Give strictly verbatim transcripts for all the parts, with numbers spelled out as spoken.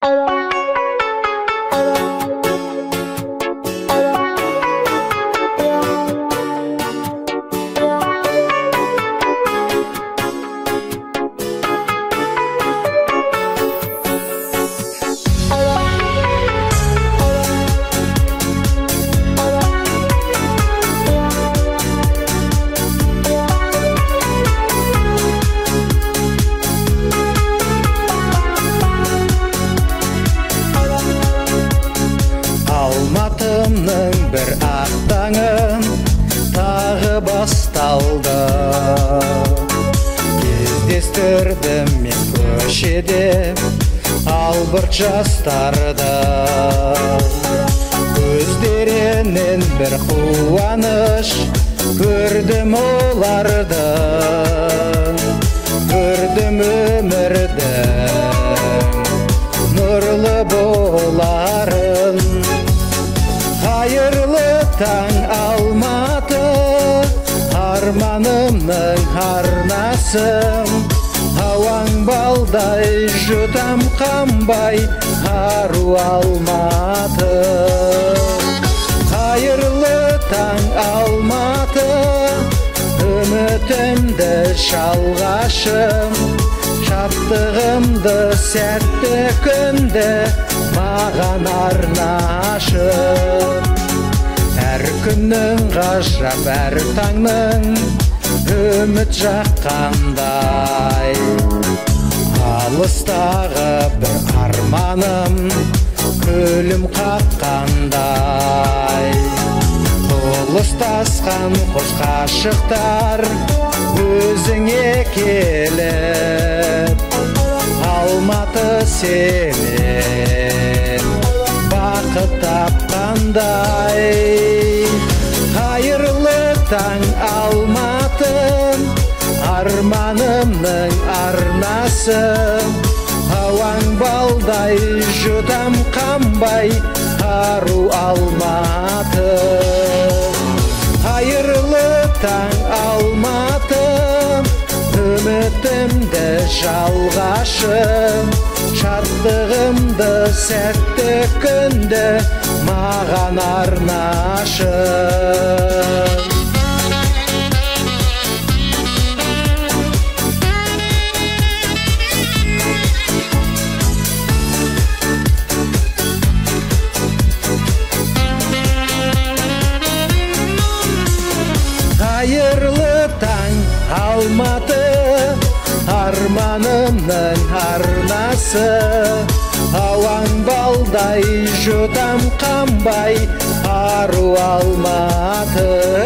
Алматымның бір ақ таңын тағы басталды. Кездестірдім мен көшеде албырт жастарды. Көздерінен бір қуаныш көрдім оларды. Көрдім өмірдің нұрлы боларын. Қайырлы таң Алматы, арманымның арнасым. Ауаң балдай жұтам қамбай, ару Алматы. Қайырлы таң Алматы, үмітімді шалғашым. Шаттығымды сәтті күнді маған арнашым. Әр күннің ғажап, әр таңның үміт жаққандай. Алыстағы бір арманым күлім қаққандай. Ұлыстасқан қос ғашықтар өзіңе келіп, Алматы сенен бақыт тапқандай. Қайырлы таң Алматым, арманымның арнасы. Ауаң балдай жұтам қамбай, ару Алматы. Қайырлы таң Алматы, үмітімді жалғашым. Шаттығымды сәтті күнді маған арнашым. Қайырлы таң Алматы, арманымның арнасы. Ауаң балдай жұтам қамбай, ару Алматы.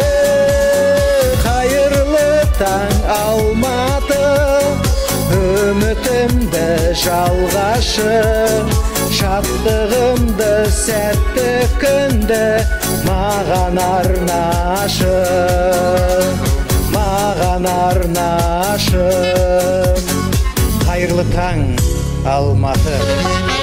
Қайырлы таң Алматы, үмітімді жалғашым. Шаттығымды сәтті күнді маған арнашым. Маған арнашым. Қайырлы таң Алматы.